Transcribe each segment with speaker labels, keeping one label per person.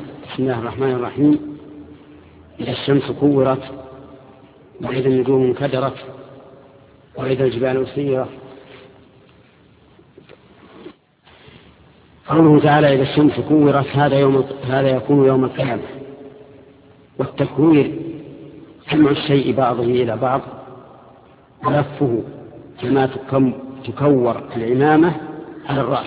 Speaker 1: بسم الله الرحمن الرحيم. إذا الشمس كورت وإذا النجوم انكدرت وإذا الجبال سيرت. قوله تعالى إذا الشمس كورت هذا يكون يوم القيامة. والتكوير جمع الشيء بعضه إلى بعض ولفه كما تكور العمامة على الرأس.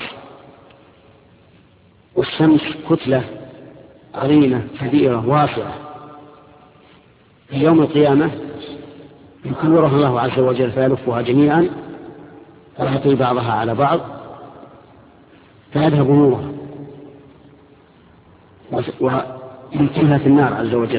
Speaker 1: والشمس كتلة عظيمة كبيرة واسعة. في يوم القيامة يكورها الله عز وجل فيلفها جميعا ويعطي بعضها على بعض فيذهب نورها ويمكنها في النار عز وجل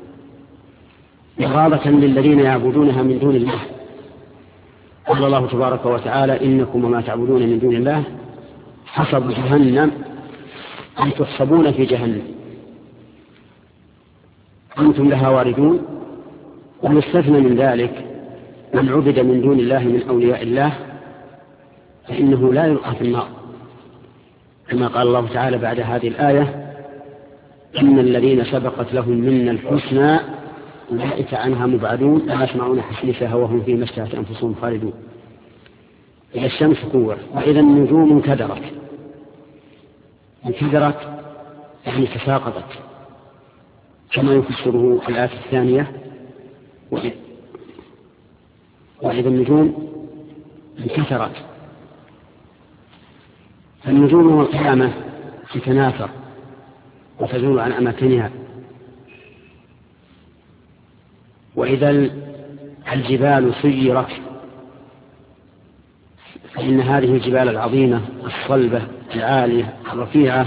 Speaker 1: إغاظة للذين يعبدونها من دون الله. قال الله تبارك وتعالى إنكم وما تعبدون من دون الله حصب جهنم أن تحصبون في جهنم أنتم لها واردون. ويستثنى من ذلك من عبد من دون الله من أولياء الله فإنه لا يلقى في النار كما قال الله تعالى بعد هذه الآية إن الذين سبقت لهم منا الحسنى أولئك عنها مبعدون لا يسمعون حسيسها وهم فيما اشتهت أنفسهم خالدون. إذا الشمس كورت وإذا النجوم انكدرت يعني تساقطت كما يفسره الآية الثانية وإذا النجوم انكثرت. فالنجوم يوم القيامة تتناثر وتزول عن أماكنها. وإذا الجبال سيرت فإن هذه الجبال العظيمة الصلبة العالية الرفيعة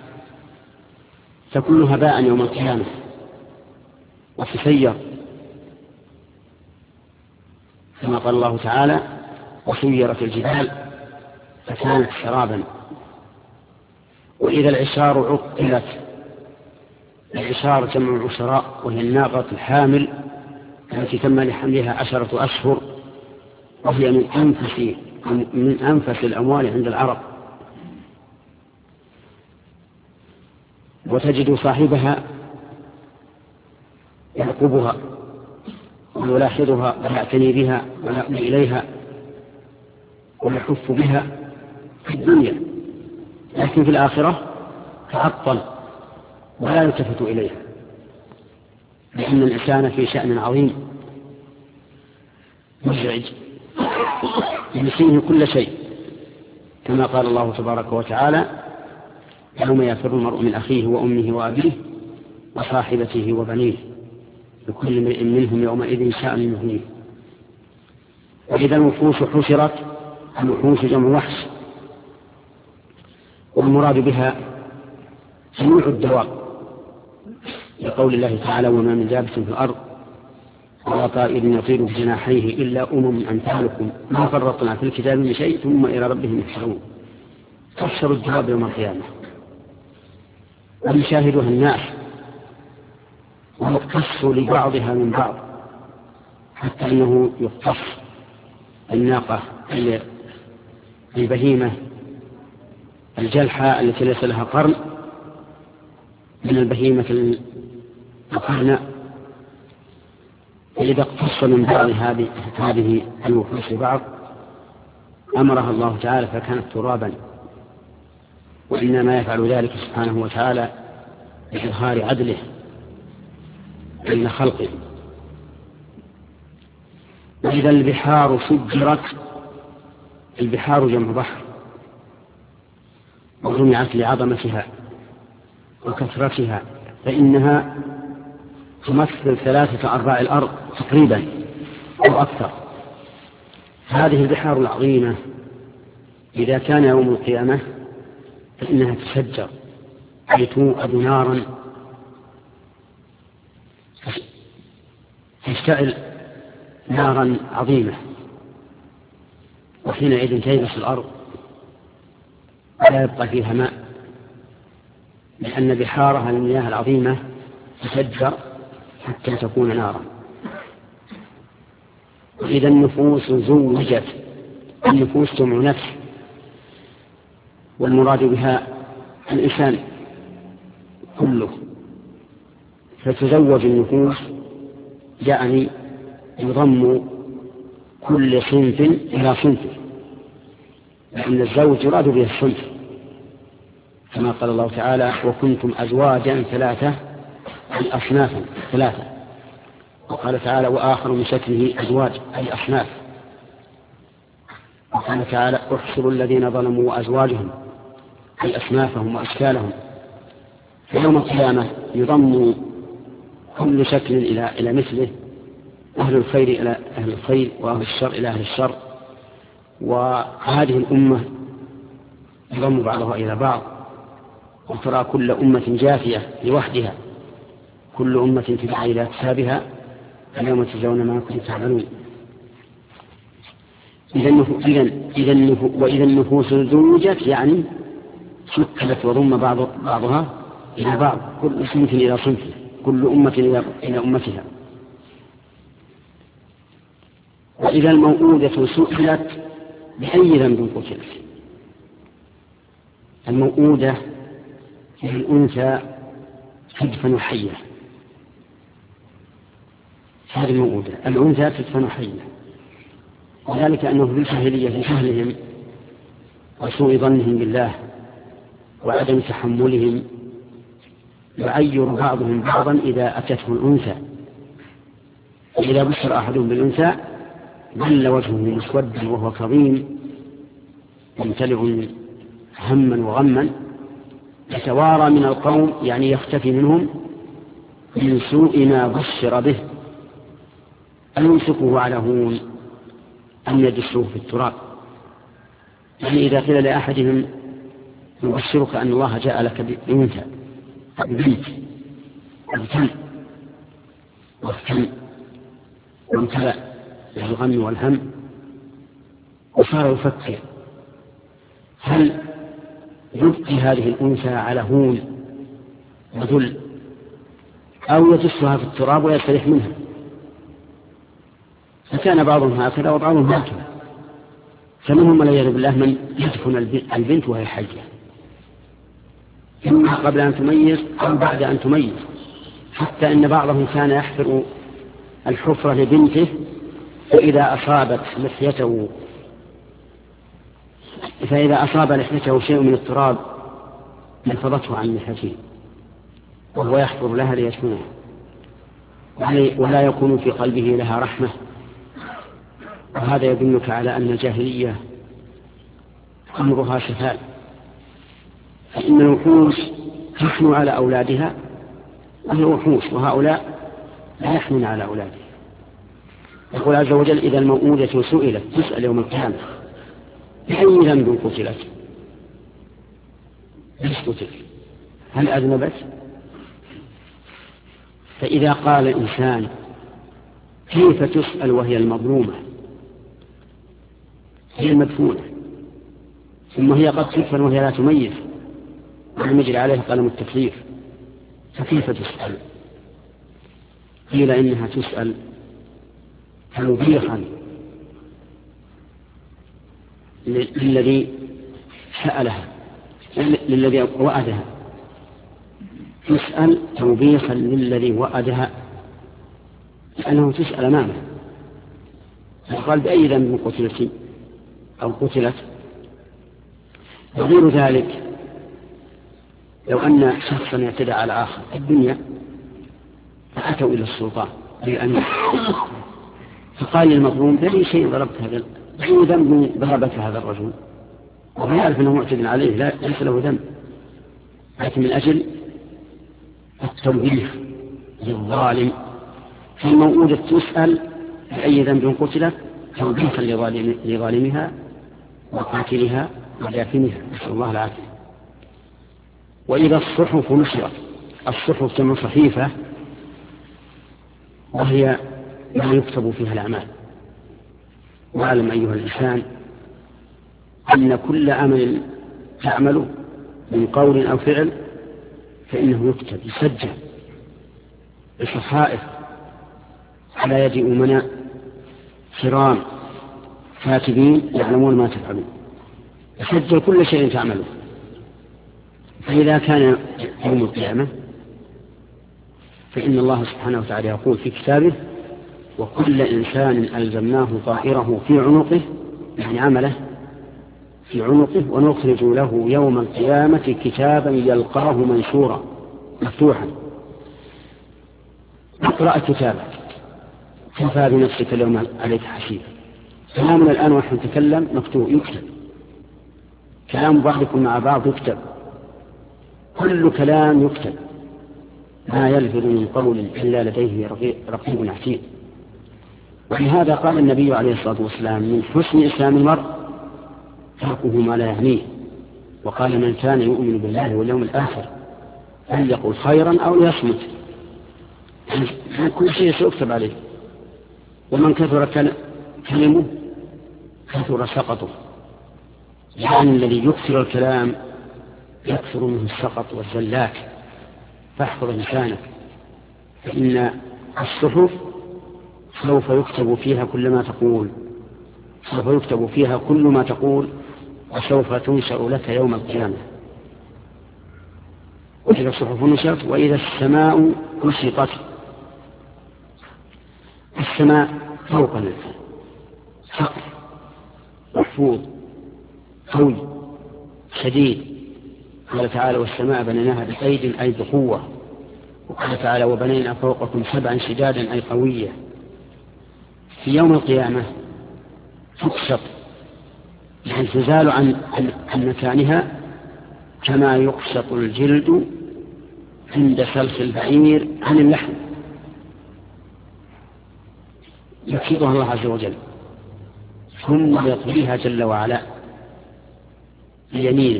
Speaker 1: تكون هباء يوم القيامة وتسير كما قال الله تعالى وسيرت الجبال فكانت سرابا. وإذا العشار عطلت. العشار جمع عشراء وهي الناقة الحامل التي تم لحملها 10 أشهر وهي من أنفس الأموال عند العرب. وتجد صاحبها يعقبها ويلاحظها ويعتني بها ويأوي إليها ويحف بها في الدنيا لكن في الآخرة تعطل ولا يلتفت إليها لأن الإنسان في شأن عظيم مزعج ينسيه كل شيء كما قال الله تبارك وتعالى يوم يفر المرء من أخيه وأمه وأبيه وصاحبته وبنيه لكل امرئ منهم يومئذ شأن يغنيه. وإذا الوحوش حشرت. الوحوش جمع وحش والمراد بها جميع الدواب لقول الله تعالى وما من دابة في الأرض ولا طائر يطير بجناحيه إلا أمثالكم ما فرطنا في الكتاب من شيء ثم إلى ربهم يحشرون. تحشر الدواب يوم القيامة ويشاهدها الناس ويقتص لبعضها من بعض حتى أنه يقتص الناقة البهيمة الجلحة التي ليس لها قرن من البهيمة القرناء. فإذا اقتص من بعض هذه الوحوش بعض أمرها الله تعالى فكانت ترابا. وإنما يفعل ذلك سبحانه وتعالى لإظهار عدله بين خلقه. وإذا البحار سجرت. البحار جمع بحر وجمعت لعظمتها وكثرتها فإنها تمثل 3/4 الأرض تقريبا أو أكثر. هذه البحار العظيمة إذا كان يوم القيامة فإنها تسجر أي توقد نارا تشتعل نارا عظيمة وحينئذ تيبس الأرض ولا يبقى فيها ماء لأن بحارها المياه العظيمة تسجر حتى تكون نارا. وإذا النفوس زوجت. النفوس جمع نفس والمراد بها الإنسان كله، فتزوج النفوس يعني يضم كل صنف إلى صنفه، لأن الزوج يراد به الصنف، كما قال الله تعالى وكنتم أزواجا ثلاثة أي أصنافا ثلاثة، وقال تعالى وآخر من شكله أزواج أي أصناف، وقال تعالى احشروا الذين ظلموا وأزواجهم أي أصنافهم وأشكالهم. في يوم القيامة يضم كل شكل إلى مثله، أهل الخير إلى أهل الخير وأهل الشر إلى أهل الشر، وهذه الأمة يضم بعضها إلى بعض، وترى كل أمة جاثية لوحدها، كل أمة تدعى إلى أكسابها اليوم تجزون ما كنتم تعملون. وإذا النفوس زوجت يعني شكلت وضم بعضها إلى بعض، كل صنف إلى صنفه، كل أمة إلى أمتها. وإذا الموءودة سئلت بأي ذنب قتلت. الموءودة هي الأنثى تدفن حية، هذه الموءودة الأنثى تدفن حية، وذلك أنه في الجاهلية في جهلهم وسوء ظنهم بالله وعدم تحملهم يعير بعضهم بعضا إذا أتته الأنثى، إذا بشر أحدهم بالأنثى ظل وجهه مسودا وهو كظيم ممتلئ هما وغما، يتوارى من القوم يعني يختفي منهم من سوء ما بشر به، أن يمسكوه على هون أن يدسوه في التراب. يعني إذا قيل لأحدهم يبشرك أن الله جاء لك بأنثى ببنت ابتل واهتم وامتلأ بالغم والهم، وصار يفكر هل يبقي هذه الأنثى على هون وذل أو يدسها في التراب ويستريح منها. فكان بعضهم هكذا وبعضهم هكذا، فمنهم والعياذ بالله من يدفن البنت وهي حية، إما قبل أن تميز أو بعد أن تميز، حتى إن بعضهم كان يحفر الحفرة لبنته فإذا أصاب لحيته شيء من التراب انفضته عن لحيته وهو يحفر لها ليدفنها، ولا يكون في قلبه لها رحمة. وهذا يدلك على أن الجاهلية أمرها شفاء، فإن الوحوش تحن على أولادها وهي وحوش، وهؤلاء لا يحنون على أولادها. يقول عز وجل إذا الموءودة سئلت تسأل يوم القيامة بأي ذنب قتلت، ليش قتلت؟ هل أذنبت؟ فإذا قال الإنسان كيف تسأل وهي المظلومة، هي المدفونة، ثم هي قد تدفن وهي لا تميز ولم يجري عليها قلم التكليف، فكيف تسأل؟ قيل إنها تسأل توبيخا للذي سألها للذي وعدها، تسأل توبيخا للذي وعدها، لأنه تسأل أمامه. فقال بأي ذنب قتلت أو قتلت. وغير ذلك لو أن شخصا يعتدى على آخر في الدنيا فأتوا إلى السلطان لأن فقال للمظلوم بأي شيء ضربت هذا، بأي ذنب ضربت هذا الرجل، وهو يعرف أنه معتد عليه ليس له ذنب، لكن من أجل التوبيخ للظالم. فالموءودة تسأل بأي ذنب قتلت توبيخا لظالمها وقاتلها ودافنها، نسأل الله العافية. وإذا الصحف نشرت، الصحف كما صحيفة وهي ما يكتب فيها الأعمال. واعلم أيها الإنسان أن كل عمل تعمله من قول أو فعل فإنه يكتب يسجل بصحائف على يد أمناء كرام كاتبين يعلمون ما تفعلون، يسجل كل شيء تعمله. فإذا كان يوم القيامة فإن الله سبحانه وتعالى يقول في كتابه: وكل إنسان ألزمناه طائره في عنقه، يعني عمله في عنقه، ونخرج له يوم القيامة كتابا يلقاه منشورا مفتوحا. اقرأ كتابك كفى بنفسك اليوم عليك حسيبا. كلامنا الآن ونحن نتكلم مكتوب يكتب، كلام بعضكم مع بعض يكتب، كل كلام يكتب، ما يلفظ من قول إلا لديه رقيب عتيد. ولهذا قال النبي عليه الصلاة والسلام: من حسن إسلام المرء تركه ما لا يعنيه. وقال: من كان يؤمن بالله واليوم الآخر فليقل خيرا أو ليصمت. كل شيء سيكتب عليه. ومن كثر كلمه كثر سقطه، يعني الذي يكثر الكلام يكثر منه السقط والزلات. فاحفظ لسانك، فإن الصحف سوف يكتب فيها كل ما تقول، سوف يكتب فيها كل ما تقول، وسوف تنشر لك يوم القيامة. وإذا الصحف نشرت، وإذا السماء كشطت. السماء فوق الإنسان، سقف محفوظ قوي شديد. قال تعالى: والسماء بنيناها بأيد أي بقوة. وقال تعالى: وبنينا فوقكم سبعا شدادا أي قوية. في يوم القيامة تكشط، يعني تزال عن مكانها كما يكشط الجلد عند سلخ البعير عن اللحم. يكشطها الله عز وجل ثم يطويها جل وعلا بيمينه،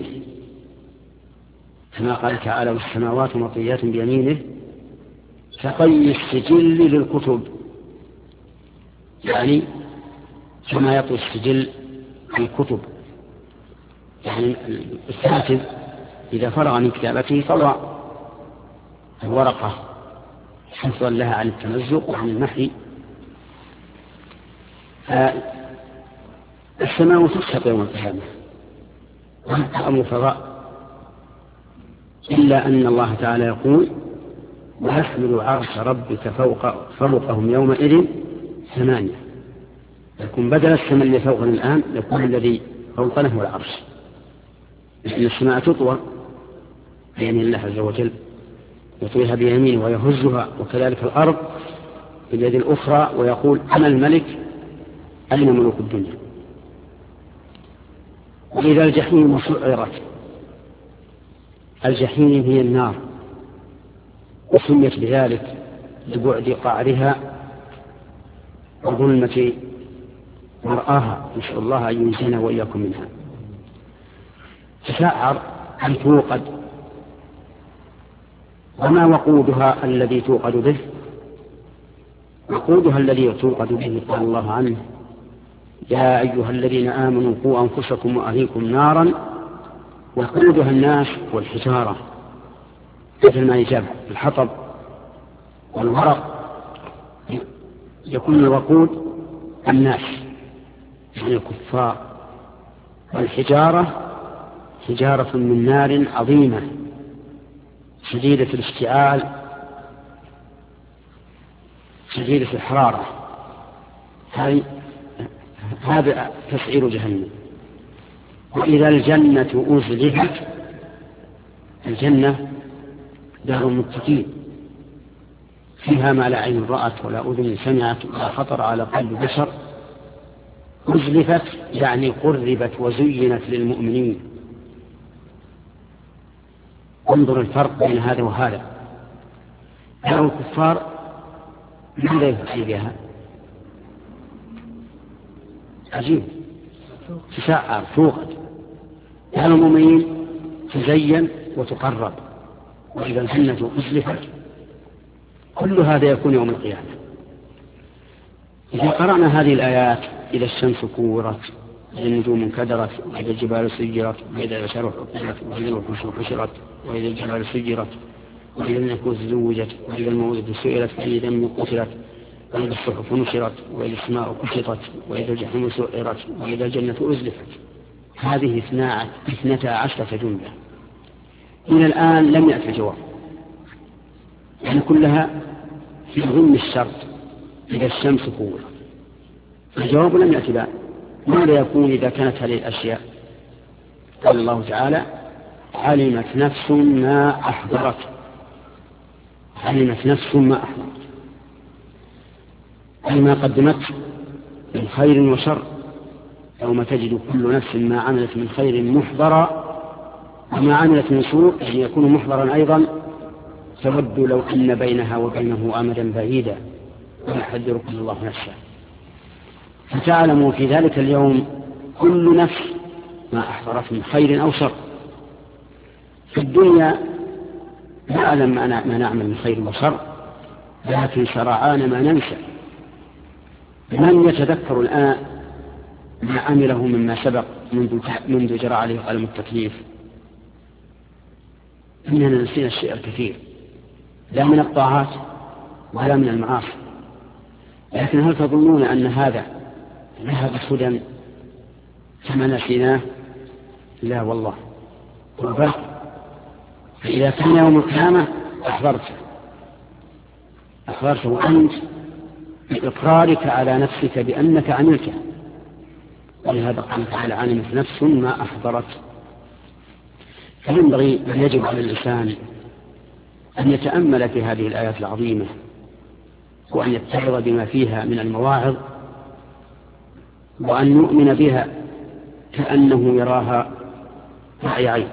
Speaker 1: كما قال تعالى: والسماوات مطويات بيمينه كطي السجل للكتب، يعني كما يطوي السجل الكتب. يعني الكاتب إذا فرغ من كتابته طوى الورقة حفظا لها عن التمزق وعن المحي. السماء تكشط يوم القيامة وهذا أمر فضاء، إلا أن الله تعالى يقول: ويحمل عرش ربك فوقهم يومئذ ثمانية. يكون بدل السماء اللي فوقنا الآن يكون الذي فوقنا هو العرش، لأن السماء تطوى بيمين الله عز وجل، يطويها بيمينه ويهزها، وكذلك الأرض باليد الأخرى، ويقول: أنا الملك أين ملوك الدنيا. وإذا الجحيم سعرت، الجحيم هي النار، وسميت بذلك لبعد قعرها وظلمة مرآها، نسأل الله أن ينجينا وإياكم منها. تسعر أن توقد. وما وقودها الذي توقد به؟ وقودها الذي توقد به قال الله عنه: يا أيها الذين آمنوا قوا أنفسكم وأهليكم نارا وقودها الناس والحجارة، مثل ما يجاب الحطب والورق. يكون الوقود الناس يعني الكفار، والحجارة حجارة من نار عظيمة شديدة الاشتعال شديدة الحرارة. هذا تسعير جهنم. وإذا الجنة أزلفت، الجنة دار المتقين فيها ما لا عين رأت ولا أذن سمعت ولا خطر على قلب بشر. أزلفت يعني قربت وزينت للمؤمنين. انظر الفرق بين هذا وهذا. دار الكفار ماذا يفعل بها؟ عجيب، تسعر توقد. دار المؤمنين تزين وتقرب. وإذا الجنة أزلفت، كل هذا يكون يوم القيامة. إذا قرأنا هذه الآيات: إذا الشمس كورت، إذا النجوم انكدرت، وإذا الجبال سيرت، وإذا العشار حطمت، وإذا الوحوش حشرت، وإذا الجبال سيرت، وإذا النفوس زوجت، وإذا الموءودة سئلت بأي ذنب قتلت، وإذا الصحف نشرت، وإذا السماء كشطت، وإذا الجحيم سعرت، وإذا الجنة أزلفت. هذه 12 جملة. إلى الآن لم يأتي الجواب. يعني كلها في ضمن الشرط إذا الشمس كورت. الجواب لم يأتي بعد. ماذا يكون إذا كانت هذه الأشياء؟ قال الله تعالى: علمت نفس ما أحضرت. علمت نفس ما أحضرت أي ما قدمت من خير وشر. يوم تجد كل نفس ما عملت من خير محضرا وما عملت من سوء يعني يكون محضرا أيضا تود لو أن بينها وبينه أمدا بعيدا ويحذركم الله نفسه. فتعلموا في ذلك اليوم كل نفس ما أحضرت من خير أو شر. في الدنيا نعلم ما نعمل من خير وشر، لكن سرعان ما ننسى. من يتذكر الآن ما عمله مما سبق منذ جرى عليه قلم التكليف؟ إننا نسينا الشيء الكثير، لا من الطاعات ولا من المعاصي. لكن هل تظنون أن هذا ذهب سدى كما نسيناه؟ لا والله. وبل فإذا كان يوم القيامة أحضرته وأنت بإقرارك على نفسك بأنك عملته. ولهذا قال تعالى: علمت نفس ما أحضرت. فينبغي أن يجب على الإنسان أن يتأمل في هذه الآيات العظيمة وأن يتعظ بما فيها من المواعظ وأن يؤمن بها كأنه يراها رأي عين،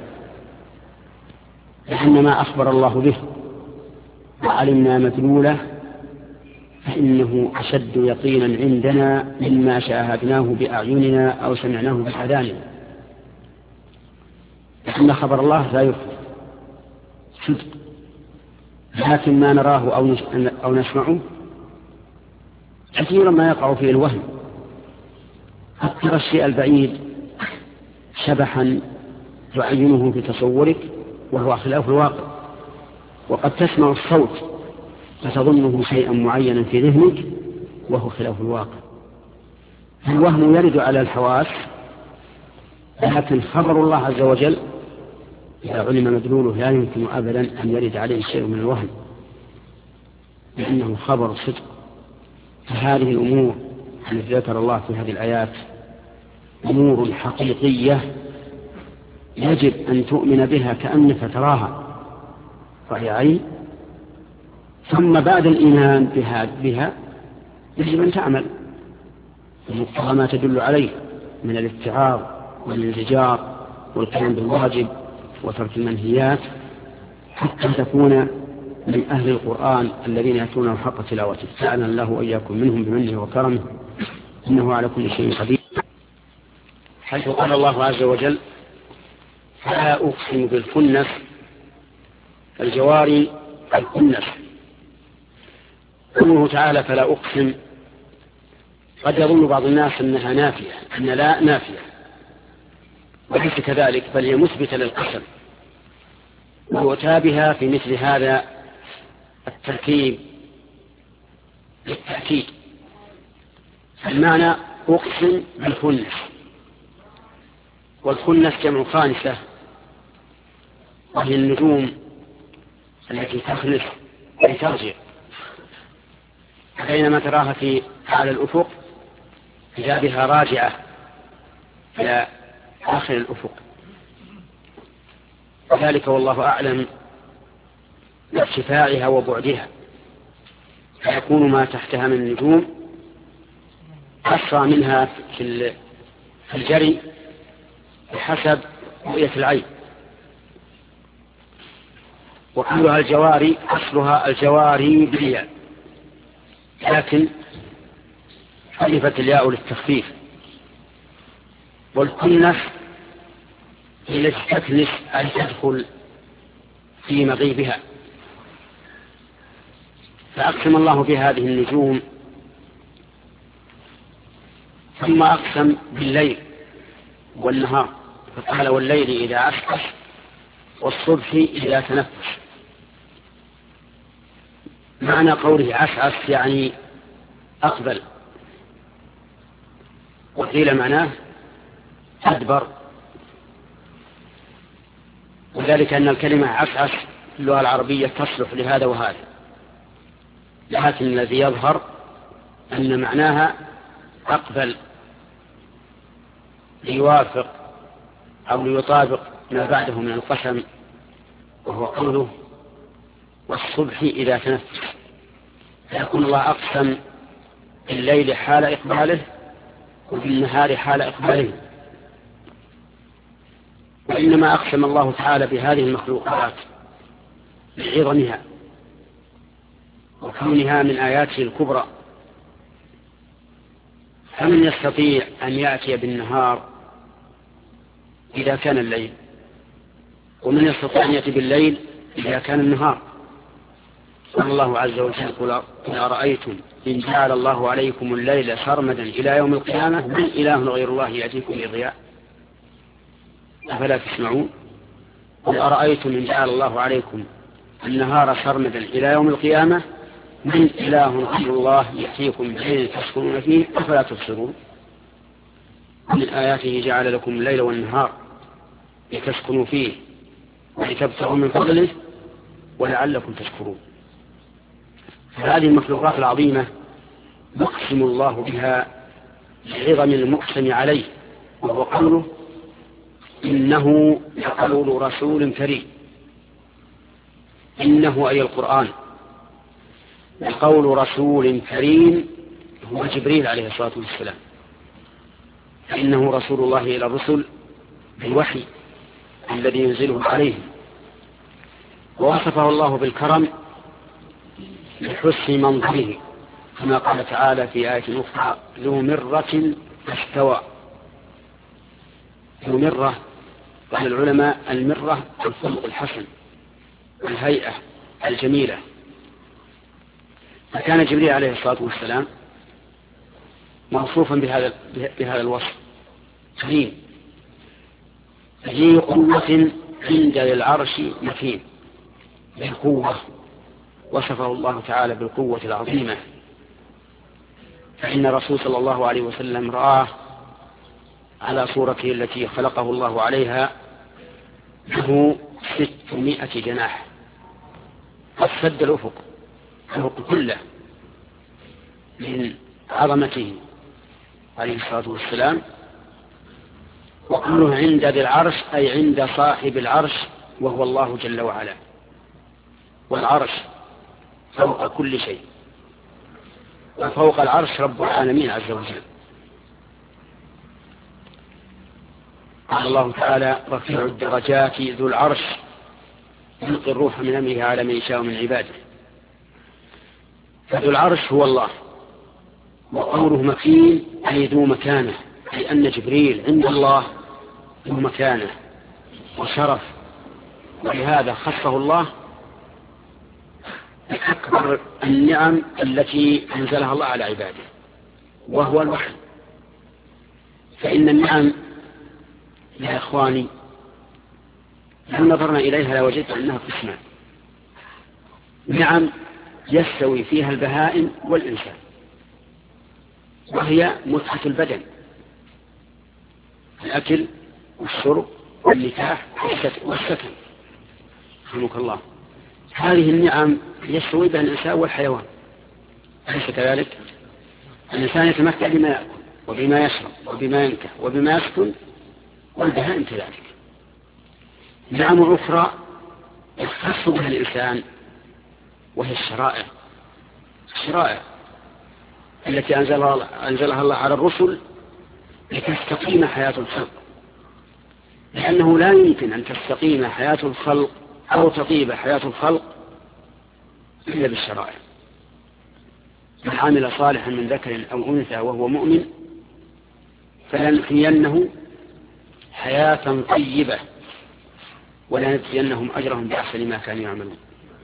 Speaker 1: لأن ما أخبر الله به وعلمنا مدلوله فإنه أشد يقينا عندنا مما شاهدناه بأعيننا أو سمعناه بآذاننا. لأن خبر الله لا يخفى صدق، لكن ما نراه أو نسمعه كثيرا ما يقع فيه الوهم. قد ترى الشيء البعيد شبحا تعينه في تصورك وهو خلاف الواقع، وقد تسمع الصوت فتظنه شيئا معينا في ذهنك وهو خلاف الواقع. الوهم يرد على الحواس، لكن خبر الله عز وجل إذا علم مدلوله لا يمكن أبدا أن يرد عليه شيء من الوهم، لأنه خبر صدق. فهذه الأمور التي ذكر الله في هذه الآيات أمور حقيقية يجب أن تؤمن بها كأنك تراها رأي عين، ثم بعد الإيمان بها يجب أن تعمل بمقتضى ما تدل عليه من الاتعاظ والانزجار والقيام بالواجب وترك المنهيات، حتى تكون من أهل القرآن الذين يأتونه حق تلاوته. جعلنا الله وإياكم منهم بمنه وكرمه، إنه على كل شيء قدير. حيث قال الله عز وجل: فلا أقسم بالكنس، الجواري الكنس. قوله تعالى فلا أقسم، قد يظن بعض الناس أنها نافية، أن لا نافية، وليس كذلك، بل هي مثبتة للقسم، ويؤتى بها في مثل هذا التركيب للتأكيد. المعنى أقسم بالكنس، والكنس جمع خانسة، وهي النجوم التي تخنس أي ترجع، بينما تراها في على الأفق إذا بها راجعة إلى آخر الأفق. وذلك والله أعلم بارتفاعها وبعدها، فيكون ما تحتها من النجوم أسرع منها في الجري بحسب رؤية العين. وكلها الجواري، أصلها الجواري بالياء، لكن حذفت الياء للتخفيف. والكنس هي التي تكنس أي تدخل في مغيبها. فأقسم الله بهذه النجوم، ثم أقسم بالليل والنهار، فقال والليل إذا عسعس والصبح إذا تنفس. معنى قوله عسعس يعني أقبل، وقيل معناه أدبر، وذلك أن الكلمة عسعس في اللغة العربية تصلح لهذا وهذا، لكن الذي يظهر أن معناها أقبل ليوافق أو ليطابق ما بعده من القسم، وهو قوله والصبح إذا تنفس، فيكون الله أقسم بالليل حال إقباله وبالنهار حال إقباله. وإنما أقسم الله تعالى بهذه المخلوقات بعظمها وكونها من آياته الكبرى، فمن يستطيع أن يأتي بالنهار إذا كان الليل، ومن يستطيع أن يأتي بالليل إذا كان النهار؟ قال الله عز وجل قل أرأيتم إن جعل الله عليكم الليل سرمدا إلى يوم القيامة من إله غير الله يأتيكم بضياء أفلا تسمعون؟ قل أرأيتم إن جعل الله عليكم النهار سرمدا إلى يوم القيامة من إله غير الله يأتيكم بليل تسكنون فيه أفلا تبصرون؟ من آياته جعل لكم الليل والنهار لتسكنوا فيه ولتبتغوا من فضله ولعلكم تشكرون. هذه المخلوقات العظيمة يقسم الله بها لعظم المقسم عليه، وهو قوله إنه لقول رسول كريم. إنه أي القرآن لقول رسول كريم هو جبريل عليه الصلاة والسلام، فإنه رسول الله إلى الرسل بالوحي الذي ينزله عليه، ووصفه الله بالكرم لحسن منظره كما قال تعالى في آية أخرى ذو مرة فاستوى. ذو مرة، قال العلماء المرة الخلق الحسن والهيئة الجميلة. فكان جبريل عليه الصلاة والسلام موصوفا بهذا الوصف كريم ذي قوة عند العرش مكين. بالقوة وصفه الله تعالى بالقوة العظيمة، فإن الرسول صلى الله عليه وسلم رآه على صورته التي خلقه الله عليها له 600 جناح قد سد الأفق كله من عظمته عليه الصلاة والسلام. وكله عند ذي العرش أي عند صاحب العرش وهو الله جل وعلا، والعرش فوق كل شيء، وفوق العرش رب العالمين عز وجل. قال الله تعالى رفيع الدرجات ذو العرش يلقي الروح من أمره على من يشاء من عباده. فذو العرش هو الله، وقوله مكين أي ذو مكانة، لأن جبريل عند الله ذو مكانة وشرف، ولهذا خصه الله بأكبر النعم التي أنزلها الله على عباده وهو الوحي. فإن النعم يا إخواني لو نظرنا إليها لوجدنا أنها قسمان: نعم يستوي فيها البهائم والإنسان، وهي متعة البدن، الأكل والشرب والنكاح والسكن، رحمك الله. هذه النعم يستوي بها الإنسان والحيوان، أليس كذلك؟ الإنسان يتمتع بما يأكل وبما يشرب وبما ينكح وبما يسكن، والبهائم كذلك. نعم أخرى يختص بها الإنسان وهي الشرائع التي أنزلها الله على الرسل لتستقيم حياة الخلق، لأنه لا يمكن أن تستقيم حياة الخلق أو تطيب حياة الخلق إلا بالشرائع. من عمل صالحا من ذكر أو أنثى وهو مؤمن فلنحيينه حياة طيبة ولنجزينهم أجرهم بأحسن ما كانوا يعملون.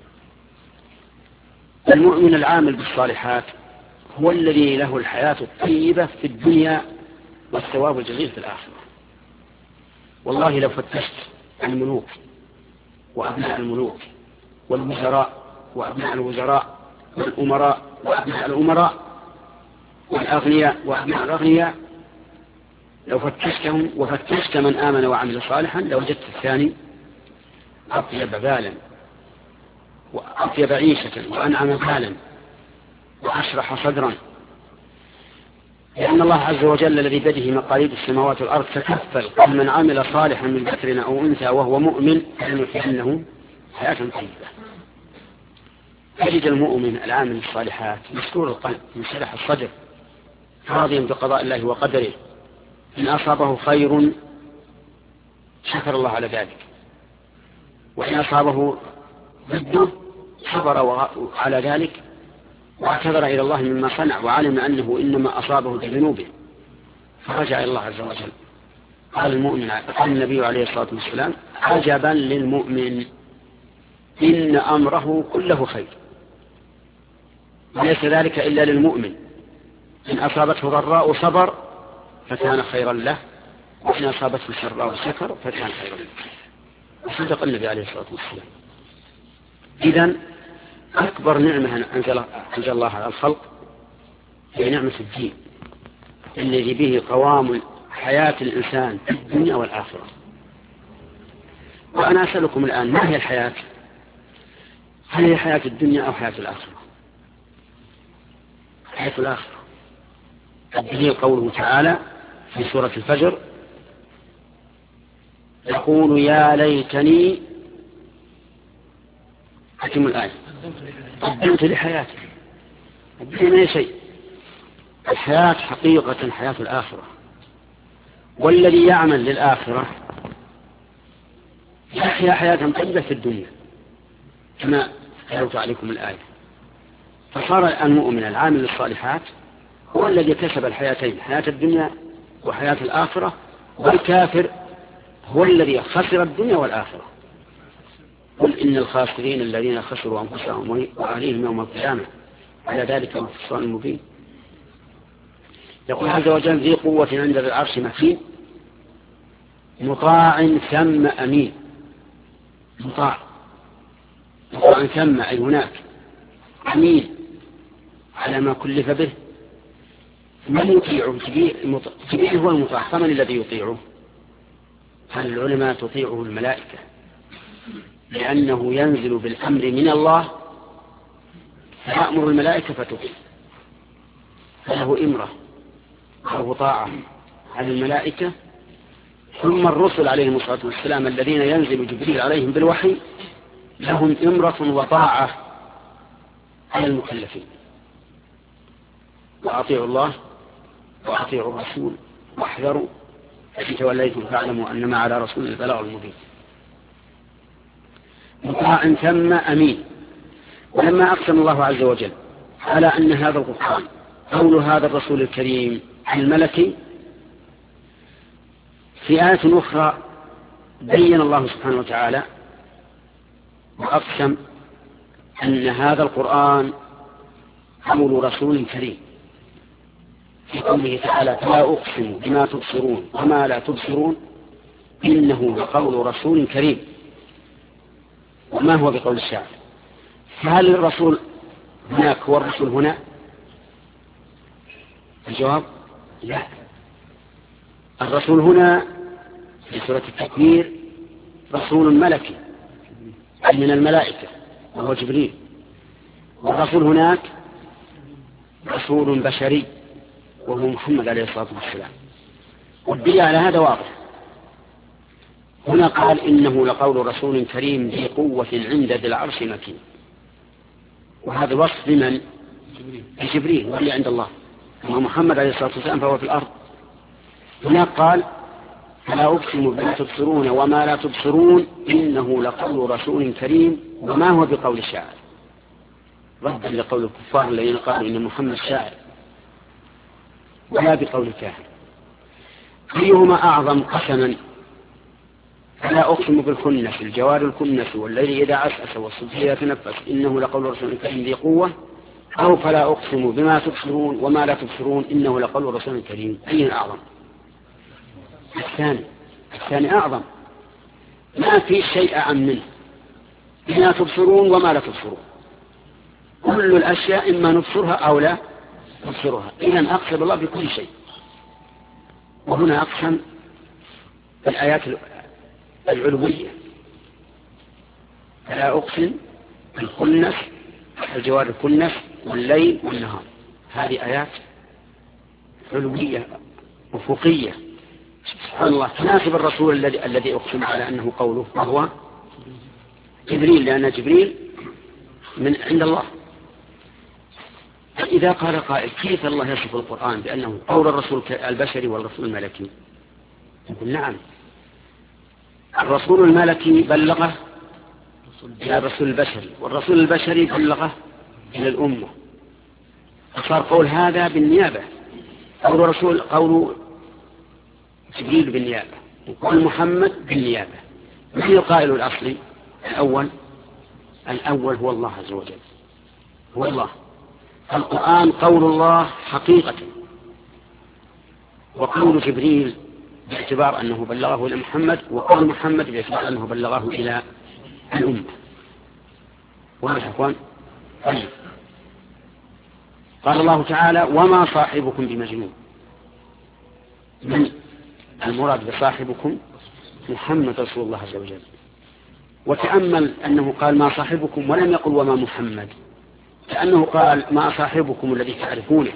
Speaker 1: المؤمن العامل بالصالحات هو الذي له الحياة الطيبة في الدنيا والثواب الجزيل في الآخرة. والله لو فتشت عن الملوك وأبناء الملوك والوزراء وأبناء الوزراء والأمراء وأبناء الأمراء والأغنياء وأبناء الأغنياء، لو فتشتهم وفتشت من آمن وعمل صالحا لوجدت الثاني أطيب بالا وأطيب عيشة وأنعم بالا وأشرح صدرا، لأن الله عز وجل الذي بيده مقاليد السماوات والأرض تكفل قال من عمل صالحا من ذكر أو أنثى وهو مؤمن فلنحيينه حياة طيبة. تجد المؤمن العامل الصالحات مسرور القلب منشرح الصدر راضيا بقضاء الله وقدره، إن أصابه خير شكر الله على ذلك، وإن أصابه ضده صبر على ذلك واعتذر إلى الله مما صنع وعلم أنه إنما أصابه بذنوبه فرجع إلى الله عز وجل. قال النبي عليه الصلاة والسلام عجبا للمؤمن إن أمره كله خير، وليس ذلك إلا للمؤمن، إن أصابته ضراء صبر فكان خيرا له، وإن أصابته سراء شكر فكان خيرا له. وصدق النبي عليه الصلاة والسلام. إذن أكبر نعمة أنزل الله على الخلق هي نعمة الدين الذي به قوام حياة الإنسان في الدنيا والآخرة. وأنا أسألكم الآن ما هي الحياة؟ هل هي حياة الدنيا أو حياة الآخرة؟ حياة الآخرة. الدليل قوله تعالى في سورة الفجر يقول يا ليتني حكم الآية قدمت لحياتي. الدنيا ما هي شيء، الحياة حقيقة حياة الآخرة، والذي يعمل للآخرة يحيا حياة طيبة في الدنيا كما قالت عليكم الآية. فصار المؤمن العامل للصالحات هو الذي كسب الحياتين، حياة الدنيا وحياة الآخرة، والكافر هو الذي خسر الدنيا والآخرة. قل إن الخاسرين الذين خسروا أنفسهم وأهليهم يوم القيامة على ذلك الخسران المبين. يقول عز وجل ذي قوة عند ذي العرش مكين مطاع ثم أمين. مطاع ثم أي هناك، أمين على ما كلف به. من يطيعه؟ جبريل هو المطاع، فمن الذي يطيعه؟ هل العلماء تطيعه الملائكة لأنه ينزل بالأمر من الله فيأمر الملائكة فتطيع، فله إمرة أو طاعة على الملائكة. ثم الرسل عليهم الصلاة والسلام الذين ينزل جبريل عليهم بالوحي لهم إمرة وطاعة على المكلفين. وأطيعوا الله وأطيعوا الرسول واحذروا فإن توليتم فاعلموا أنما على رسول البلاغ المبين. مطاع ثم أمين. ولما أقسم الله عز وجل على أن هذا القرآن قول هذا الرسول الكريم الملكي، في آية أخرى بين الله سبحانه وتعالى وأقسم أن هذا القرآن قول رسول كريم في قوله تعالى فلا أقسم بما تبصرون وما لا تبصرون إنه لقول رسول كريم. وما هو بقول الشاعر؟ فهل الرسول هناك هو الرسول هنا؟ الجواب لا. الرسول هنا في سورة التكوير رسول ملكي من الملائكة وهو جبريل، والرسول هناك رسول بشري وهو محمد عليه الصلاة والسلام. والدليل على هذا واضح. هنا قال إنه لقول رسول كريم ذي قوة عند ذي العرش مكين، وهذا الوصف لمن؟ جبريل واللي عند الله، أما محمد عليه الصلاة والسلام فهو في الأرض. هنا قال فلا أقسم بما تبصرون وما لا تبصرون إنه لقول رسول كريم وما هو بقول الشاعر، ردا لقول الكفار الذين قالوا إن محمد شاعر، ولا بقول الكاهن. أيهما أعظم قسما؟ فلا أقسم بالخنس الجوار الكنس والليل إذا عسعس والصبح إذا تنفس إنه لقول رسول كريم ذي قوة، أو فلا أقسم بما تبصرون وما لا تبصرون إنه لقول رسول كريم. أي أعظم؟ الثاني أعظم، ما في شيء أعم منه. بما تبصرون وما لا تبصرون، كل الأشياء إما نبصرها أو لا نبصرها. إذن أقسم الله بكل شيء. وهنا أقسم الآيات العلوية، فلا أقسم بالخنس الجوار الكنس والليل والنهار. هذه آيات علوية أفقية سبحان الله تناسب الرسول الذي أقسم على أنه قوله وهو جبريل، لأن جبريل من عند الله. إذا قال قائل كيف الله يصف القرآن بأنه قول الرسول البشري والرسول الملكي؟ نقول نعم، الرسول الملكي بلغه إلى الرسول البشري، والرسول البشري بلغه إلى الأمة، فصار قول هذا بالنيابة، قول جبريل بالنيابة، وقول محمد بالنيابة. من القائل الأصلي الأول هو الله عز وجل، هو الله. القرآن قول الله حقيقة، وقول جبريل باعتبار أنه بلغه إلى محمد، وقول محمد باعتبار أنه بلغه إلى الأمة. واضح يا أخوان؟ طيب، قال الله تعالى وما صاحبكم بمجنون. من المراد بصاحبكم؟ محمد رسول الله عز وجل. وتأمل أنه قال ما صاحبكم ولم يقل وما محمد، كأنه قال ما صاحبكم الذي تعرفونه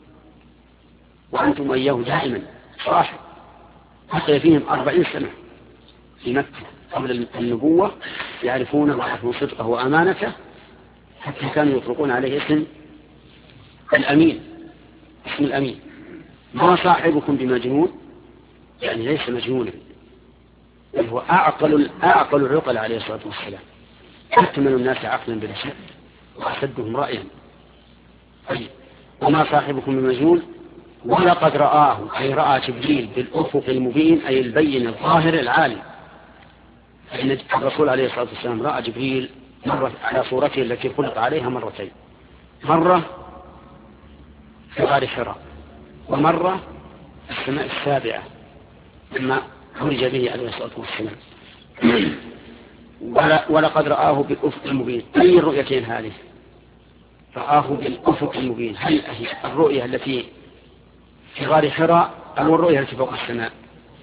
Speaker 1: وأنتم إياه دائما صاحب، حتى فيهم 40 سنة في مكة قبل النبوة يعرفونه ويعرفون صدقه وأمانته، حتى كانوا يطلقون عليه اسم الأمين، اسم الأمين. ما صاحبكم بمجنون، يعني ليس مجنونا، بل هو أعقل العقل عليه الصلاة والسلام، أكمل الناس عقلا بلا شك وأشدهم رأيا. وما صاحبكم بمجنون ولقد رآه، أي رأى جبريل بالأفق المبين، أي البين الظاهر العالي. فإن الرسول عليه الصلاة والسلام رأى جبريل مرة على صورته التي خلق عليها مرتين، مرة في غار حراء، ومرة في السماء السابعة لما خرج به عليه الصلاة والسلام. ولقد رآه بالأفق المبين. أي الرؤيتين هذه؟ رآه بالأفق المبين، هل الرؤية التي في غار حراء أو الرؤية التي فوق السماء؟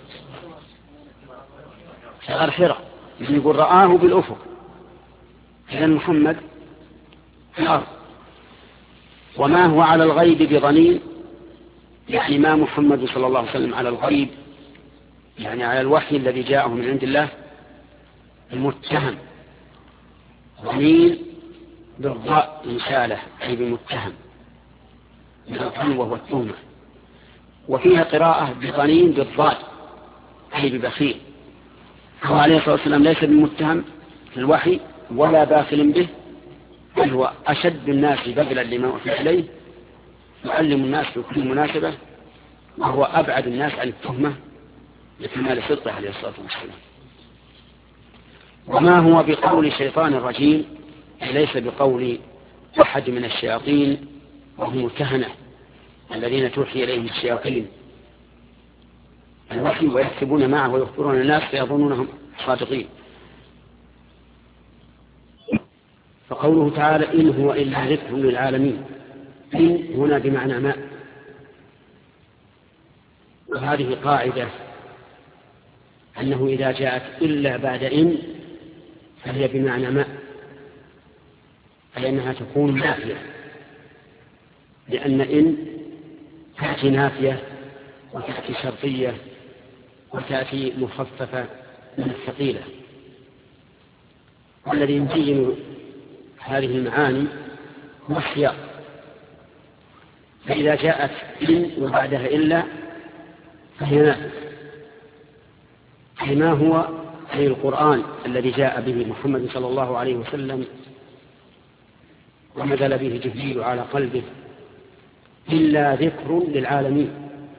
Speaker 1: في غار حراء، يقول رآه بالأفق، إذن محمد في الأرض. وما هو على الغيب بضنين، يعني ما محمد صلى الله عليه وسلم على الغيب، يعني على الوحي الذي جاءه من عند الله المتهم. ضنين بالضاء إنشالة، أي بمتهم من الظن وهو التهمة. وفيها قراءة بضنين بالضاد، أي ببخيل. هو عليه الصلاة والسلام ليس بمتهم في الوحي ولا باخل به، بل هو أشد الناس بذلا لما أوحي إليه، يعلم الناس في كل مناسبة، وهو أبعد الناس عن التهمة لكمال صدقه عليه الصلاة والسلام. وما هو بقول شيطان رجيم، ليس بقول أحد من الشياطين وهم الكهنة الذين توحي إليهم الشياطين الوحي ويكتبون معه ويخبرون الناس فيظنونهم صادقين. فقوله تعالى إن هو إلا ذكر للعالمين، إن هنا بمعنى ما، وهذه قاعدة أنه إذا جاءت إلا بعد إن فهي بمعنى ما، لأنها تكون نافية، لأن إن تأتي نافية وتأتي شرطية وتأتي مخففة من الثقيلة. والذي يبين هذه المعاني هو السياق. فإذا جاءت إن وبعدها إلا فهي نافية، لما هو أي القرآن الذي جاء به محمد صلى الله عليه وسلم ونزل به جبريل على قلبه إلا ذكر للعالمين.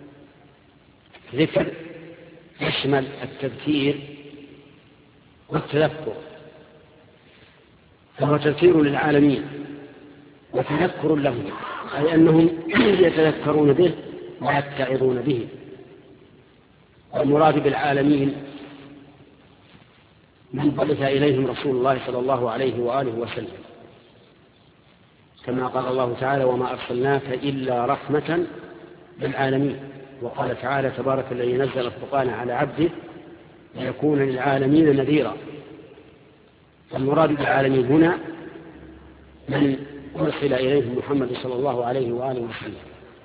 Speaker 1: ذكر يشمل التذكير والتذكر، فهو تذكير للعالمين وتذكر لهم، أي أنهم يتذكرون به ويتعظون به. المراد بالعالمين من بعث إليهم رسول الله صلى الله عليه وآله وسلم، كما قال الله تعالى وما أرسلناك إلا رحمة للعالمين. وقال تعالى تبارك الذي نزل الفرقان على عبده ليكون للعالمين نذيرا. المراد بالعالمين هنا من أرسل إليهم محمد صلى الله عليه وآله وسلم.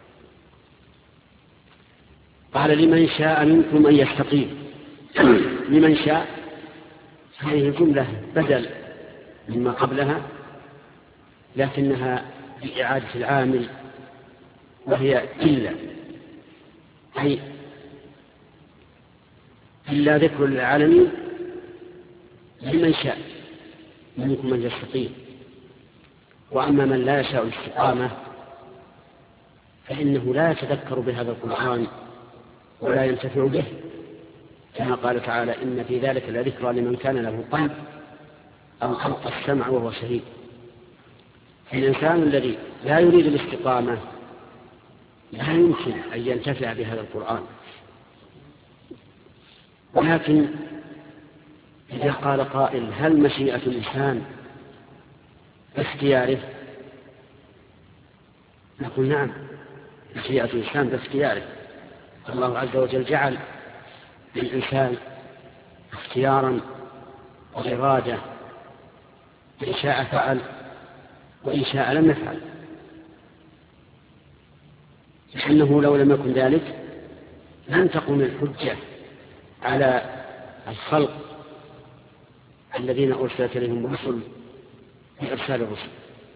Speaker 1: قال لمن شاء منكم أن يستقيم. لمن شاء هذه الجملة بدل مما قبلها، لكنها بإعادة العامل، وهي إلا ذكر العالمين لمن شاء منكم من يستقيم. وأما من لا يشاء الاستقامة فإنه لا يتذكر بهذا القرآن ولا ينتفع به، كما قال تعالى: إن في ذلك لذكرى لمن كان له قلب أو ألقى السمع وهو شهيد. الإنسان الذي لا يريد الاستقامة لا يمكن أن ينتفع بهذا القرآن. ولكن إذا قال قائل: هل مشيئة الإنسان باختياره؟ نقول: نعم، مشيئة الإنسان باختياره. الله عز وجل جعل للإنسان اختيارا وإرادة، إن شاء فعل وإن شاء لم يفعل، لأنه لو لم يكن ذلك لن تقوم الحجة على الخلق الذين أرسلت إليهم الرسل بإرسال الرسل.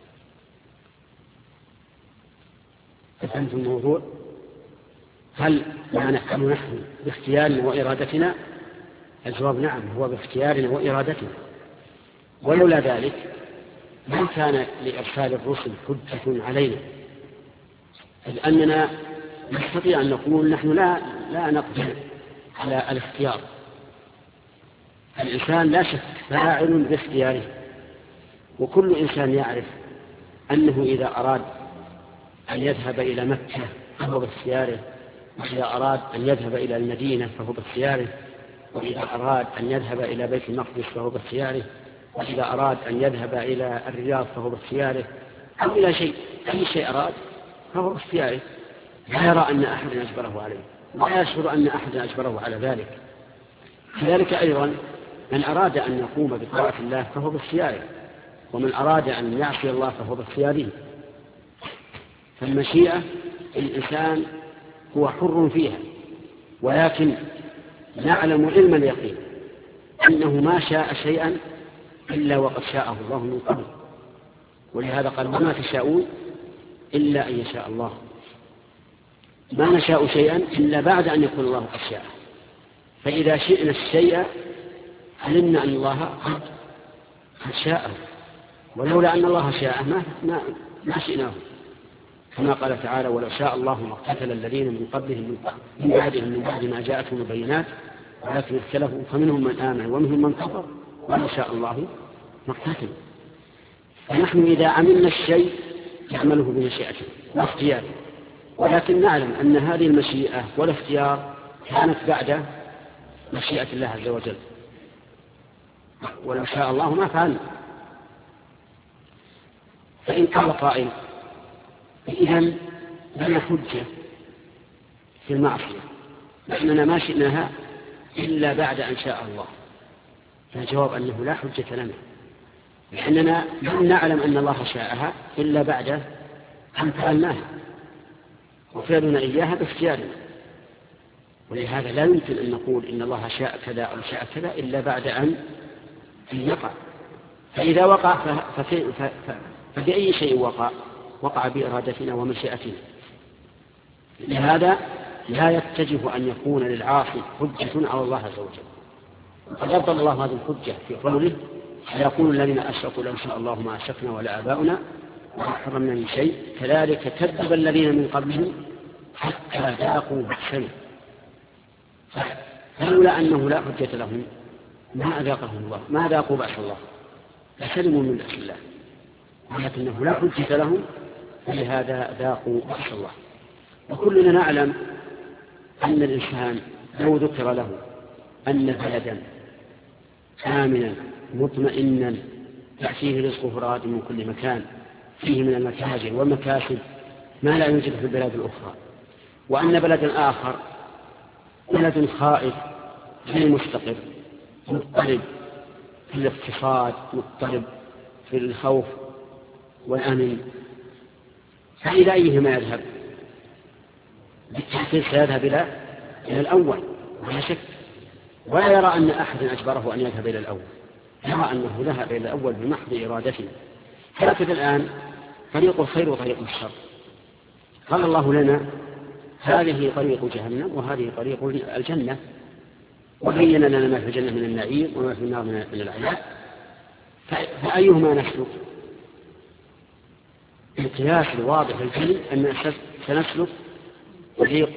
Speaker 1: فهمتم الموضوع؟ هل ما نحن باختيارنا وإرادتنا؟ الجواب: نعم، هو باختيارنا وإرادتنا. ولولا ذلك ما كان لإرسال الرسل حجة علينا، إذ أننا نستطيع أن نقول نحن لا نقدر على الاختيار. الإنسان لا شك فاعل باختياره، وكل إنسان يعرف أنه إذا أراد أن يذهب إلى مكة فهو باختياره، وإذا أراد أن يذهب إلى المدينة فهو باختياره، وإذا أراد أن يذهب إلى بيت المقدس فهو باختياره، وإذا أراد أن يذهب إلى الرياض فهو باختياره، أو إلى أي شيء أراد فهو باختياره. لا يرى أن أحدا أجبره عليه، ولا يشعر أن أحدا أجبره على ذلك. كذلك أيضا من أراد أن يقوم بطاعة الله فهو باختياره، ومن أراد أن يعصي الله فهو باختياره. فالمشيئة الإنسان هو حر فيها، ولكن نعلم علم اليقين أنه ما شاء شيئا إلا وقد شاءه الله من قبل، ولهذا قال: وما تشاءون إلا أن يشاء الله. ما نشاء شيئا إلا بعد أن يكون الله قد شاءه. فإذا شئنا الشيء علمنا أن الله قد شاءه، ولولا أن الله شاءه ما شئناه، كما قال تعالى: ولو شاء الله ما اقتتل الذين من قبلهم من بعد ما جاءتهم البينات ولكن اختلفوا فمنهم من آمن ومنهم من كفر ولو شاء الله ما اقتتل. فنحن إذا عملنا الشيء نعمله بمشيئته واختياره، ولكن نعلم أن هذه المشيئة والاختيار كانت بعد مشيئة الله عز وجل، ولو شاء الله ما فعلنا. فإن قال قائل: إذن لنا حجة في المعصية لأننا ما شئناها إلا بعد أن شاء الله، فالجواب أنه لا حجة لنا، لأننا لم نعلم أن الله شاءها إلا بعد أن فعلناها، وفعلنا إياها باختيارنا. ولهذا لا يمكن أن نقول إن الله شاء كذا أو شاء كذا إلا بعد أن يقع. فإذا وقع فبأي شيء وقع بإرادتنا ومشيئتنا. لهذا لا يتجه أن يكون للعاصي حجة على الله عز وجل. قد أبطل الله هذه الحجة في قوله: يقول الذين أشركوا لو شاء الله ما أشركنا ولا آباؤنا وما حرمنا من شيء كذلك كذب الذين من قبلهم حتى ذاقوا بأسنا. فلولا أنه لا حجة لهم ما أذاقهم الله، ما ذاقوا بأس الله، لسلموا من بأس الله، ولكنه لا حجة لهم فلهذا ذاقوا بأس الله. وكلنا نعلم أن الإنسان لو ذكر له أن بلدا آمنا مطمئنا يأتيه رزقه راد من كل مكان فيه من المتاجر والمكاسب ما لا يوجد في البلاد الأخرى، وأن بلدا آخر بلد خائف غير مستقر مضطرب في الاقتصاد، مضطرب في الخوف والأمن، فإلى أيهما يذهب؟ بالتحقيق سيذهب إلى الأول ولا شك، ولا يرى أن أحدا أجبره أن يذهب إلى الأول، يرى أنه ذهب إلى الأول بمحض إرادته. هكذا الآن طريق الخير وطريق الشر. قال الله لنا هذه طريق جهنم وهذه طريق الجنة، وبين لنا ما في الجنة من النعيم وما في النار من العذاب، فأيهما نسلك؟ القياس الواضح الجلي أن سنسلك طريق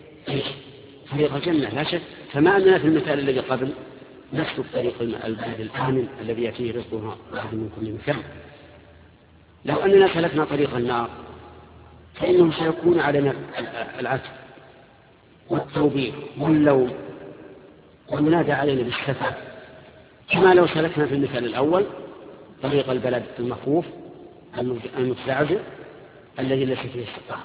Speaker 1: الجنة لا شك، كما أننا في المثال الذي قبل نسلك طريق البلد الآمن الذي يأتيه رزقها من كل مكان. لو أننا سلكنا طريق النار فإنه سيكون علينا العتب والتوبيخ واللوم والمنادى علينا بالسفة، كما لو سلكنا في المثال الأول طريق البلد المخوف المتزعزع الذي ليس فيه استقرار،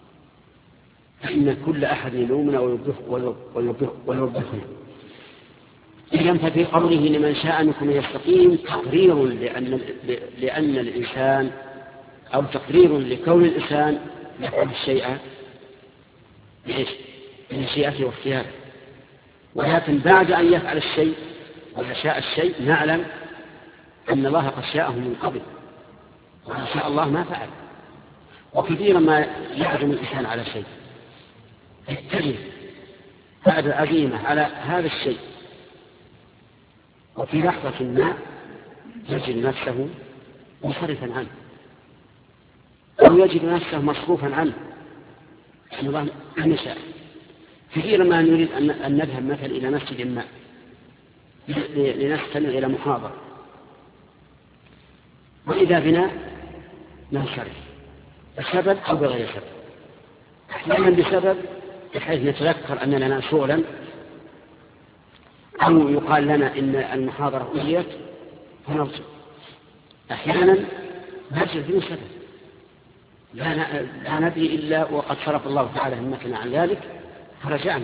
Speaker 1: فإن كل أحد يلومنا ويوبخنا. إذن ففي قوله لمن شاء منكم يستقيم تقرير لأن الإنسان، أو تقرير لكون الإنسان يفعل الشيء بمشيئته واختياره، ولكن بعد أن يفعل الشيء ويشاء الشيء نعلم أن الله قد شاءه من قبل، وإن شاء الله ما فعل. وكثيرا ما يعزم الإنسان على شيء يتجه بعد العزيمة على هذا الشيء، وفي لحظة ما يجد نفسه منصرفا عنه أو يجد نفسه مصروفا عنه، أن الله لم يشاء. كثيرا ما نريد أن نذهب مثلا إلى مسجد ما لنستمع إلى محاضرة، وإذا بنا ننصرف بسبب أو بغير سبب، أحيانا بسبب بحيث نتذكر أن لنا شغلا، أو يقال لنا إن المحاضرة أجيت فنرجع. أحيانا نرجع بدون سبب لا ندري إلا وقد صرف الله تعالى همتنا عن ذلك فرجعنا.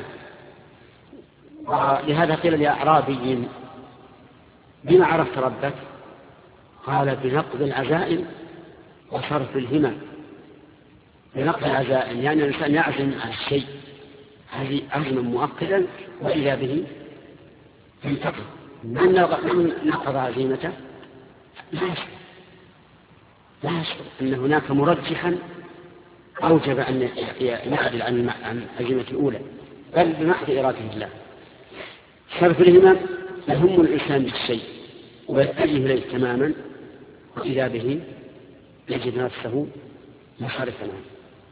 Speaker 1: ولهذا قيل لأعرابي بما عرفت ربك؟ قال بنقض العزائم وصرف الهمم. بنقض العزائم يعني الإنسان يعزم على الشيء هذه عزما مؤكدا وإذا به ينتقض. من نقض عزيمته لا يشعر أن هناك مرجحا أوجب أن يعدل عن عزيمة الأولى، بل بمحض إرادة الله. صرف الهمم يهم الإنسان بالشيء ويتجه إليه تماما، وإذا به يجد نفسه منصرفا عنه،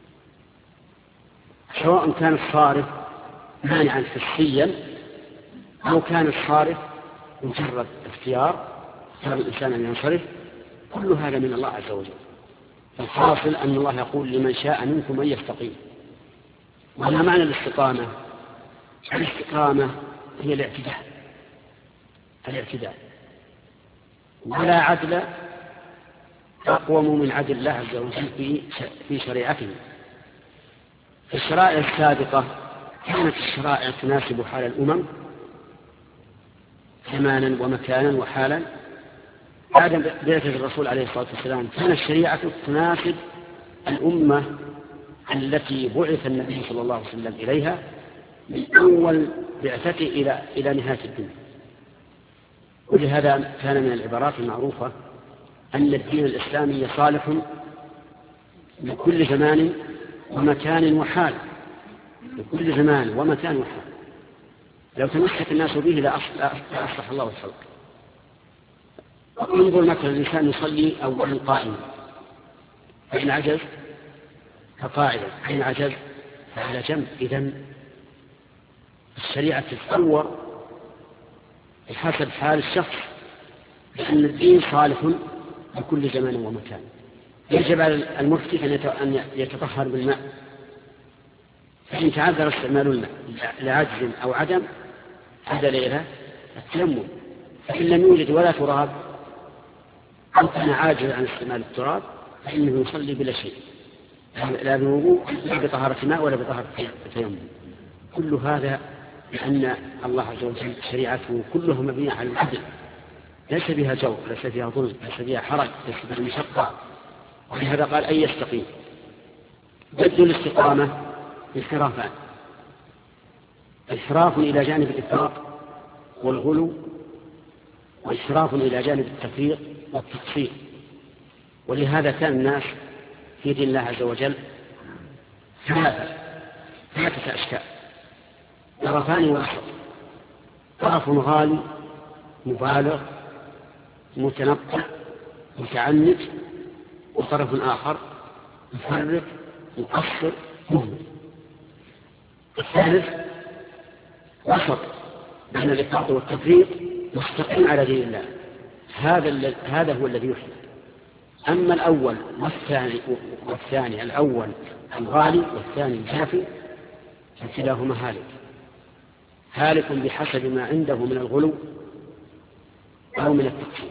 Speaker 1: سواء كان الصارف مانعا حسيا أو كان الصارف مجرد اختيار الإنسان أن ينصرف. كل هذا من الله عز وجل. الحاصل أن الله يقول لمن شاء منكم أن يستقيم. وما معنى الاستقامة؟ الاستقامة هي الاعتدال، ولا عدل أقوم من عدل الله عز وجل في شريعته. في الشرائع السابقة كانت الشرائع تناسب حال الأمم زمانا ومكانا وحالا. بعد بعثة الرسول عليه الصلاة والسلام كانت الشريعة تناسب الأمة التي بعث النبي صلى الله عليه وسلم إليها من أول بعثته إلى نهاية الدنيا. ولهذا كان من العبارات المعروفة أن الدين الإسلامي صالح لكل زمان ومكان وحال، لكل زمان ومكان وحال. لو تمسك الناس به لأصلح الله الخلق. انظر مثلا الإنسان يصلي أولا قائما، فإن عجز فقاعدا، فإن عجز فعلى جنب. إذن الشريعة تتصور بحسب حال الشخص، لأن الدين صالح لكل زمان ومكان. يجب على المفتي أن يتطهر بالماء، فإن تعذر استعمال الماء لعجز أو عدم عدل إلى التيمم، فإن لم يوجد ولا تراب أو كان عاجزا عن استعمال التراب فإنه يصلي بلا شيء، لا بوضوء لا بطهارة ماء ولا بطهارة التيمم. كل هذا لأن الله عز وجل شريعته كلها مبنية على العدل، ليس بها جور، ليس بها ظلم، ليس بها حرج، ليس بها مشقة، ولهذا قال أن يستقيم. ضد الاستقامة انحرافان: انحراف إلى جانب الإفراط والغلو، وانحراف إلى جانب التفريط والتقصير. ولهذا كان الناس في دين الله عز وجل ثلاثة أشكال: طرفان وسط. طرف غالي مبالغ متنطع متعنت، وطرف آخر مفرط مقصر مهمل. الثالث وسط بين الإفراط والتفريط، مستقيم على دين الله. هذا هو الذي يحب. أما الأول والثاني الأول الغالي والثاني الجافي، فكلاهما هالك بحسب ما عنده من الغلو أو من التقصير.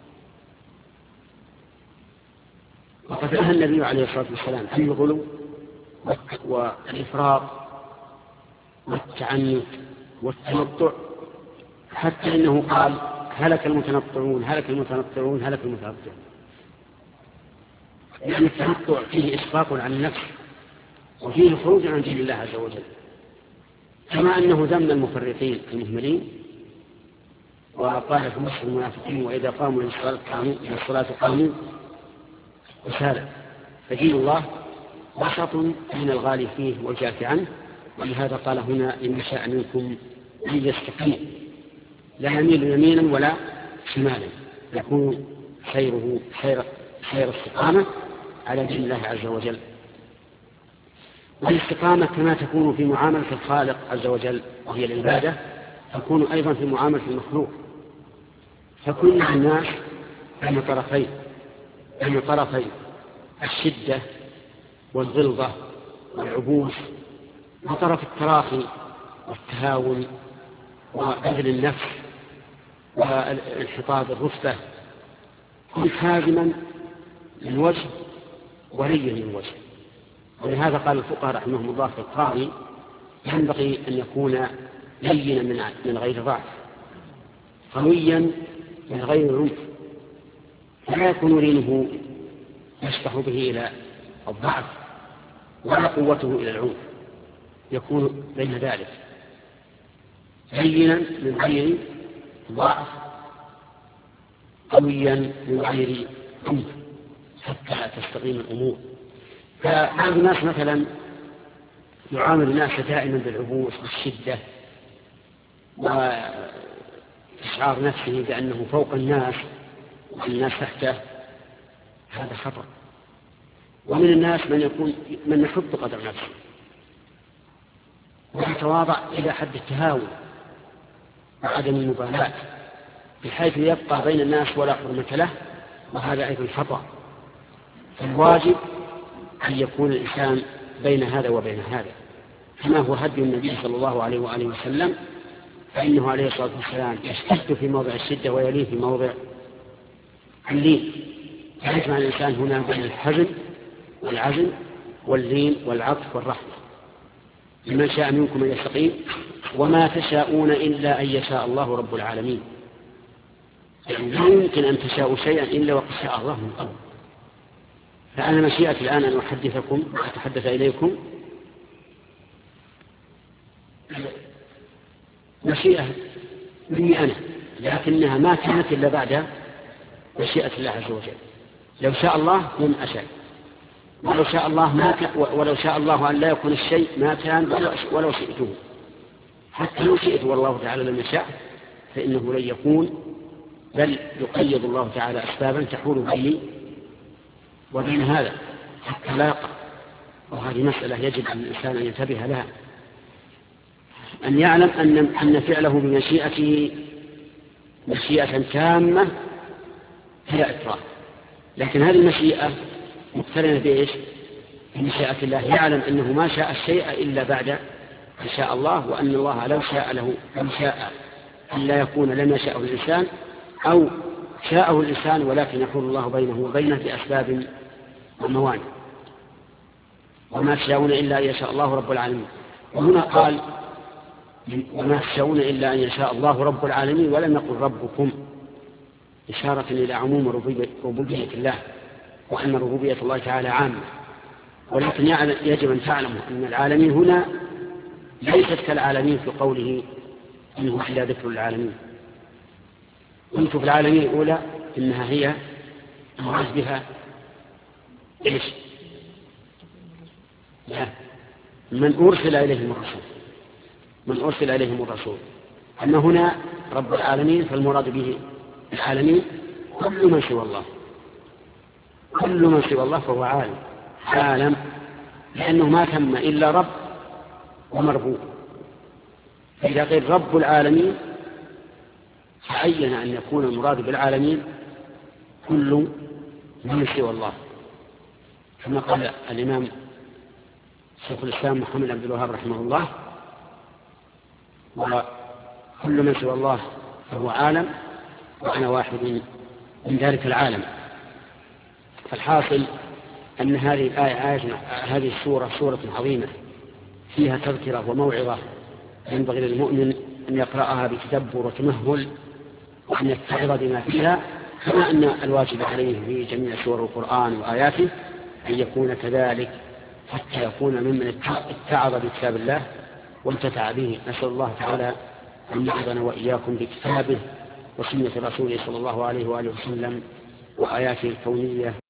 Speaker 1: وقد نهى النبي عليه الصلاة والسلام عن الغلو والإفراط والتعنت والتنطع، حتى إنه قال: هلك المتنطعون هلك المتنطعون هلك المتنطعون. يعني التنطع فيه إسقاط عن النفس، وفيه خروج عن دين الله عز وجل، كما أنه ذم المفرطين المهملين، وقال في وصف المنافقين: وإذا قاموا إلى الصلاة قاموا وسارع. فدين الله وسط من الغالي فيه والجاف عنه. ولهذا قال هنا: إن شاء منكم أن يستقيم، لا يميل يمينا ولا شمالا، يكون خيره خير استقامة على دين الله عز وجل. والاستقامة كما تكون في معاملة الخالق عز وجل وهي العبادة، تكون أيضا في معاملة المخلوق. فكل الناس بين طرفين الشدة والغلظة والعبوس، وطرف التراخي والتهاون وبذل النفس والانحطاط الرفة، كن حازما من وجه وليا من وجه. ولهذا قال الفقهاء رحمهم الله في القاضي: ينبغي أن يكون لينا من غير ضعف، قويا من غير عنف، فلا يكون لينه يشبح به إلى الضعف ولا قوته إلى العنف، يكون بين ذلك، لينا من غير ضعف، قويا من غير عنف، حتى تستقيم الأمور. فبعض الناس مثلا يعامل الناس دائما بالعبوس والشدة وإشعار نفسه بأنه فوق الناس والناس تحته، هذا خطأ. ومن الناس من يحط قدر نفسه ويتواضع إلى حد التهاون وعدم المبالاة، بحيث يبقى بين الناس ولا حرمة له، وهذا أيضا خطأ. فالواجب أن يكون الإنسان بين هذا وبين هذا، كما هو هدي النبي صلى الله عليه وآله وسلم، فإنه عليه الصلاة والسلام يشتد في موضع الشدة ويليه في موضع اللين. يجمع الإنسان هنا بين الحزم والعزم واللين والعطف والرحمة. لمن شاء منكم أن يستقيم وما تشاءون إلا أن يشاء الله رب العالمين. يعني لا يمكن أن تشاءوا شيئا إلا وقد شاء الله من قبل. فأنا مشيئتي الآن أن أحدثكم وأتحدث إليكم مشيئة مني أنا، لكنها ما كانت إلا بعد مشيئة الله عز وجل. لو شاء الله لم أشاء، ولو شاء الله أن لا يكون الشيء ما كان ولو شئته، حتى لو شئت والله تعالى لم يشاء فإنه لن يكون، بل يقيض الله تعالى أسبابا تحول بيني وبين هذا حتى لا يقع. وهذه مسألة يجب على الإنسان أن ينتبه لها، أن يعلم أن فعله بمشيئته مشيئة تامة هي إكراه، لكن هذه المشيئة مقترنة بإيش؟ بمشيئة الله. يعلم أنه ما شاء الشيء إلا بعد أن شاء الله، وأن الله لو شاء له لم شاء أن لا يكون لم يشاءه الإنسان، أو شاءه الإنسان ولكن يحول الله بينه وبينه بأسباب وموانع. وما تشاءون إلا أن يشاء الله رب العالمين. وهنا قال وما تشاءون إلا أن يشاء الله رب العالمين، ولم يقل ربكم، إشارة إلى عموم ربوبية الله. وأن ربوبية الله تعالى عامة، ولكن يجب أن تعلموا أن العالمين هنا ليست كالعالمين في قوله إنه إلا ذكر العالمين. كنت في العالمين الأولى إنها هي المراد بها إيش؟ لا، من أرسل إليهم الرسول، من أرسل إليهم الرسول. أما هنا رب العالمين فالمراد به العالمين كل من سوى الله، كل من سوى الله فهو عالم، لأنه ما ثم إلا رب ومربوب. إذا قيل رب العالمين تعين أن يكون المراد بالعالمين كل من سوى الله، كما قال الإمام شيخ الإسلام محمد بن عبد الوهاب رحمه الله: وكل من سوى الله فهو عالم وأنا واحد من ذلك العالم. فالحاصل أن هذه الآية هذه السورة سورة عظيمة فيها تذكرة وموعظة، ينبغي للمؤمن أن يقرأها بتدبر وتمهل وأن يتعظ بما فيها، كما أن الواجب عليه في جميع سور القرآن وآياته أن يكون كذلك حتى يكون ممن اتعظ بكتاب الله وانتفع به. نسأل الله تعالى أن يعظنا وإياكم بكتابه وسنة رسوله صلى الله عليه وآله وسلم وآياته الكونية